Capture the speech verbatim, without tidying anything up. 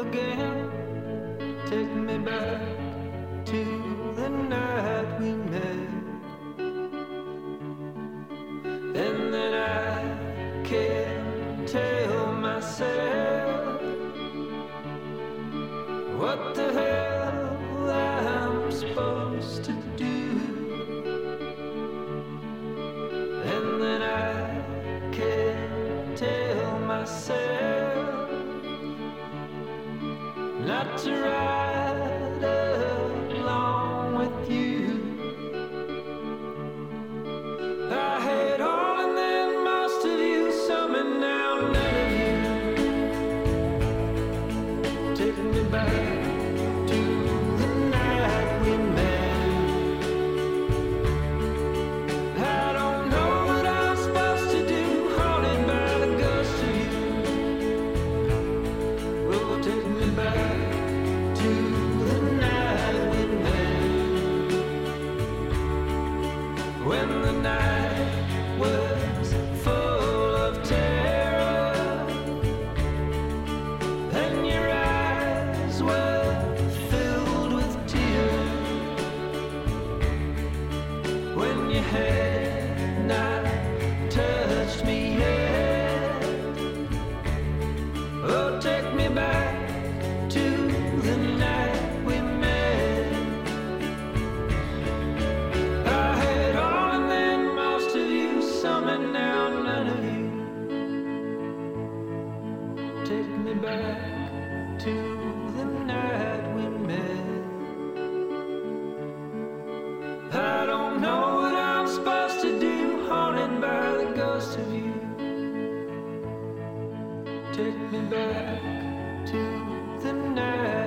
again. Take me back to the night we met. And then I can't tell myself what the hell I'm supposed to do. And then I can't tell myself not to ride along with you. I had all and then most of you, some and now none of you. Take me back to the night we met. I don't know what I'm supposed to do, haunted by the ghost of you. Oh, take me back to the night we met. When the night was full of terror and your eyes were filled with tears, when you had not touched me yet. Oh, take me back to the night we met. I had all and then most of you, some and now none of you. Take me back to the night we met. I don't know what I'm supposed to do, haunted by the ghost of you. Take me back to the night